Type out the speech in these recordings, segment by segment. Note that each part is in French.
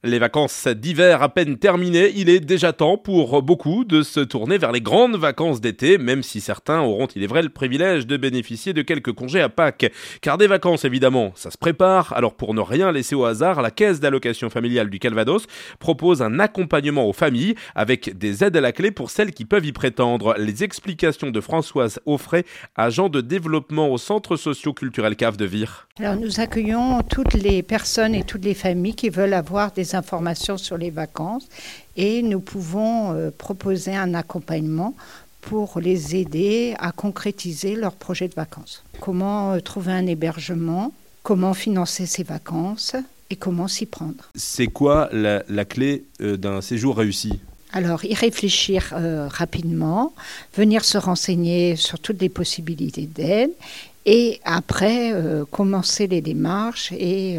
Les vacances d'hiver à peine terminées, il est déjà temps pour beaucoup de se tourner vers les grandes vacances d'été, même si certains auront, il est vrai, le privilège de bénéficier de quelques congés à Pâques. Car des vacances, évidemment, ça se prépare. Alors pour ne rien laisser au hasard, la Caisse d'allocation familiale du Calvados propose un accompagnement aux familles avec des aides à la clé pour celles qui peuvent y prétendre. Les explications de Françoise Offray, agent de développement au Centre socio-culturel CAF de Vire. Alors nous accueillons toutes les personnes et toutes les familles qui veulent avoir des informations sur les vacances et nous pouvons proposer un accompagnement pour les aider à concrétiser leur projet de vacances. Comment trouver un hébergement, comment financer ses vacances et comment s'y prendre. C'est quoi la clé d'un séjour réussi ? Alors, y réfléchir rapidement, venir se renseigner sur toutes les possibilités d'aide et après commencer les démarches et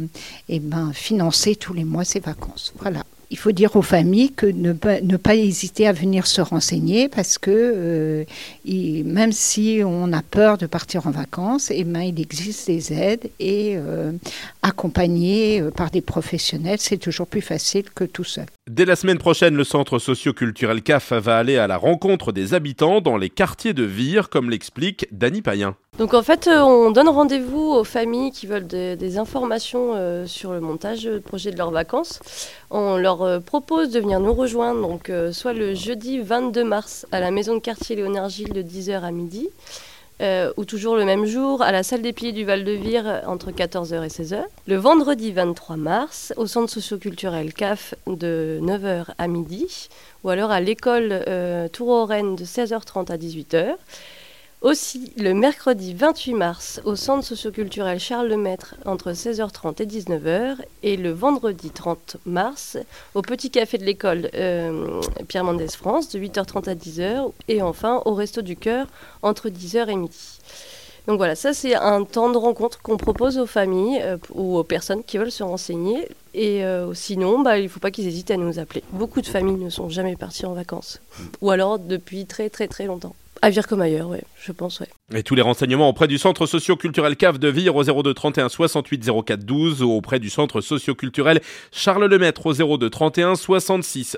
financer tous les mois ses vacances. Voilà. Il faut dire aux familles que ne pas hésiter à venir se renseigner parce que même si on a peur de partir en vacances, il existe des aides et accompagné par des professionnels, c'est toujours plus facile que tout seul. Dès la semaine prochaine, le Centre socio-culturel CAF va aller à la rencontre des habitants dans les quartiers de Vire, comme l'explique Dany Payen. Donc en fait, on donne rendez-vous aux familles qui veulent des informations sur le montage de projet de leurs vacances. On leur propose de venir nous rejoindre, donc soit le jeudi 22 mars à la maison de quartier Léonard Gilles de 10h à midi, ou toujours le même jour à la salle des piliers du Val-de-Vire entre 14h et 16h. Le vendredi 23 mars au centre socio-culturel CAF de 9h à midi, ou alors à l'école Tour-aux-Rennes de 16h30 à 18h. Aussi, le mercredi 28 mars, au centre socio-culturel Charles Lemaître, entre 16h30 et 19h, et le vendredi 30 mars, au petit café de l'école Pierre Mendès France, de 8h30 à 10h, et enfin au Resto du Cœur, entre 10h et midi. Donc voilà, ça c'est un temps de rencontre qu'on propose aux familles ou aux personnes qui veulent se renseigner. Et sinon, il ne faut pas qu'ils hésitent à nous appeler. Beaucoup de familles ne sont jamais parties en vacances, ou alors depuis très très très longtemps. À Vire comme ailleurs, oui, je pense, oui. Et tous les renseignements auprès du Centre socio-culturel CAF de Vire au 02 31 68 04 12 ou auprès du Centre socio-culturel Charles Lemaître au 02 31 66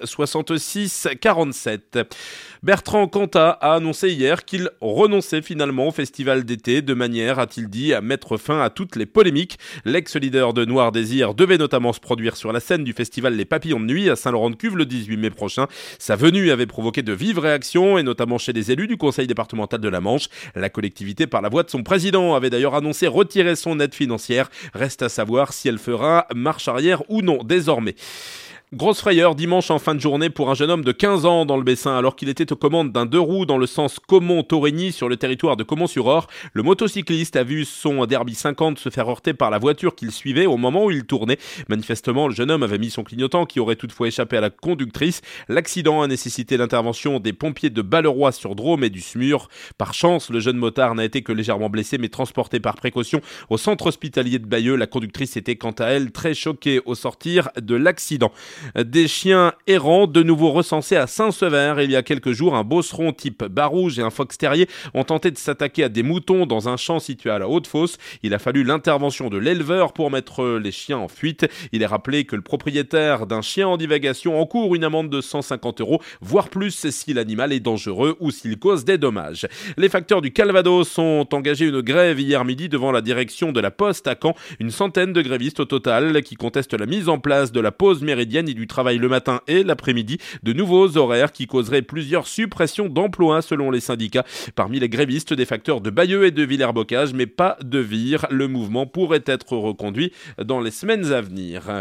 66 47. Bertrand Cantat a annoncé hier qu'il renonçait finalement au festival d'été de manière, a-t-il dit, à mettre fin à toutes les polémiques. L'ex-leader de Noir Désir devait notamment se produire sur la scène du festival Les Papillons de Nuit à Saint-Laurent-de-Cuve le 18 mai prochain. Sa venue avait provoqué de vives réactions et notamment chez les élus du conseil départemental de la Manche. La collectivité, par la voix de son président, avait d'ailleurs annoncé retirer son aide financière. Reste à savoir si elle fera marche arrière ou non désormais. Grosse frayeur dimanche en fin de journée pour un jeune homme de 15 ans dans le Bessin. Alors qu'il était aux commandes d'un 2 roues dans le sens Caumont-Torigny sur le territoire de Caumont-sur-Orre, le motocycliste a vu son Derby 50 se faire heurter par la voiture qu'il suivait au moment où il tournait. Manifestement, le jeune homme avait mis son clignotant qui aurait toutefois échappé à la conductrice. L'accident a nécessité l'intervention des pompiers de Balleroy-sur-Drôme et du SMUR. Par chance, le jeune motard n'a été que légèrement blessé mais transporté par précaution au centre hospitalier de Bayeux. La conductrice était quant à elle très choquée au sortir de l'accident. Des chiens errants de nouveau recensés à Saint-Sever. Il y a quelques jours, un bosseron type bas rouge et un fox terrier ont tenté de s'attaquer à des moutons dans un champ situé à la Haute-Fosse. Il a fallu l'intervention de l'éleveur pour mettre les chiens en fuite. Il est rappelé que le propriétaire d'un chien en divagation encourt une amende de 150 €, voire plus si l'animal est dangereux ou s'il cause des dommages. Les facteurs du Calvados ont engagé une grève hier midi devant la direction de la Poste à Caen. Une centaine de grévistes au total qui contestent la mise en place de la pause méridienne et du travail le matin et l'après-midi, de nouveaux horaires qui causeraient plusieurs suppressions d'emplois selon les syndicats. Parmi les grévistes, des facteurs de Bayeux et de Villers-Bocage, mais pas de Vire. Le mouvement pourrait être reconduit dans les semaines à venir.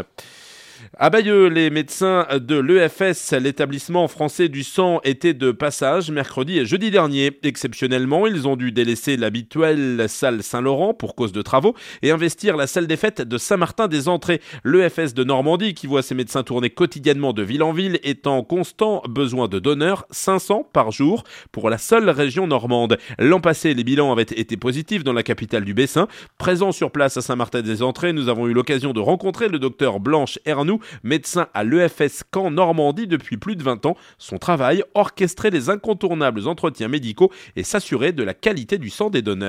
À Bayeux, les médecins de l'EFS, l'établissement français du sang, étaient de passage mercredi et jeudi dernier. Exceptionnellement, ils ont dû délaisser l'habituelle salle Saint-Laurent pour cause de travaux et investir la salle des fêtes de Saint-Martin-des-Entrées. L'EFS de Normandie, qui voit ses médecins tourner quotidiennement de ville en ville, est en constant besoin de donneurs, 500 par jour pour la seule région normande. L'an passé, les bilans avaient été positifs dans la capitale du Bessin. Présent sur place à Saint-Martin-des-Entrées, nous avons eu l'occasion de rencontrer le docteur Blanche Ernoux, médecin à l'EFS Caen Normandie depuis plus de 20 ans. Son travail, orchestrer les incontournables entretiens médicaux et s'assurer de la qualité du sang des donneurs.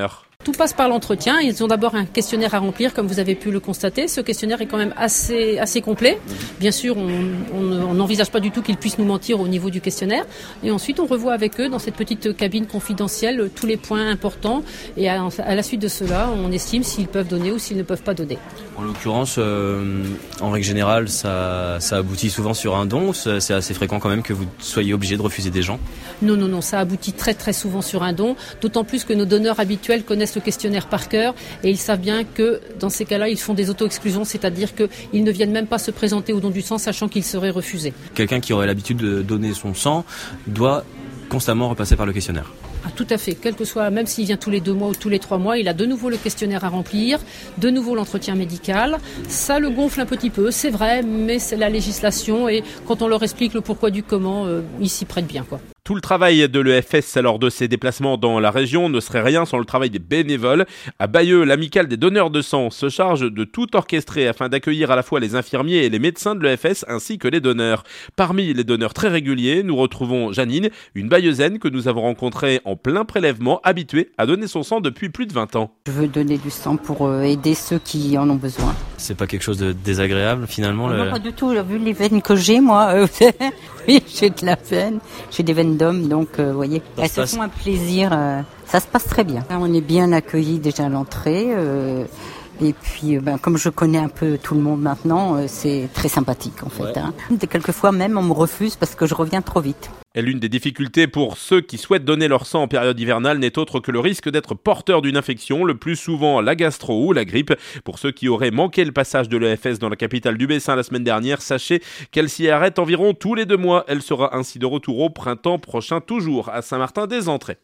Tout passe par l'entretien. Ils ont d'abord un questionnaire à remplir, comme vous avez pu le constater. Ce questionnaire est quand même assez complet. Bien sûr, on n'envisage pas du tout qu'ils puissent nous mentir au niveau du questionnaire. Et ensuite, on revoit avec eux, dans cette petite cabine confidentielle, tous les points importants. Et à la suite de cela, on estime s'ils peuvent donner ou s'ils ne peuvent pas donner. En l'occurrence, en règle générale, ça aboutit souvent sur un don. C'est assez fréquent quand même que vous soyez obligé de refuser des gens. Non, ça aboutit très très souvent sur un don. D'autant plus que nos donneurs habituels connaissent le questionnaire par cœur et ils savent bien que dans ces cas-là, ils font des auto-exclusions, c'est-à-dire qu'ils ne viennent même pas se présenter au don du sang, sachant qu'ils seraient refusés. Quelqu'un qui aurait l'habitude de donner son sang doit constamment repasser par le questionnaire. Ah, tout à fait, quel que soit, même s'il vient tous les 2 mois ou tous les 3 mois, il a de nouveau le questionnaire à remplir, de nouveau l'entretien médical. Ça le gonfle un petit peu, c'est vrai, mais c'est la législation et quand on leur explique le pourquoi du comment, ils s'y prêtent bien, quoi. Tout le travail de l'EFS lors de ses déplacements dans la région ne serait rien sans le travail des bénévoles. À Bayeux, l'amicale des donneurs de sang se charge de tout orchestrer afin d'accueillir à la fois les infirmiers et les médecins de l'EFS ainsi que les donneurs. Parmi les donneurs très réguliers, nous retrouvons Janine, une bayeuxaine que nous avons rencontrée en plein prélèvement, habituée à donner son sang depuis plus de 20 ans. Je veux donner du sang pour aider ceux qui en ont besoin. C'est pas quelque chose de désagréable finalement Non, pas du tout. Vu les veines que j'ai, moi, oui, j'ai de la veine, j'ai des veines d'homme, donc vous voyez, elles se font un plaisir. Ça se passe très bien. On est bien accueillis déjà à l'entrée. Et puis, comme je connais un peu tout le monde maintenant, c'est très sympathique en fait. Ouais. Hein. Quelquefois même, on me refuse parce que je reviens trop vite. Et l'une des difficultés pour ceux qui souhaitent donner leur sang en période hivernale n'est autre que le risque d'être porteur d'une infection, le plus souvent la gastro ou la grippe. Pour ceux qui auraient manqué le passage de l'EFS dans la capitale du Bessin la semaine dernière, sachez qu'elle s'y arrête environ tous les 2 mois. Elle sera ainsi de retour au printemps prochain, toujours à Saint-Martin-des-Entrées.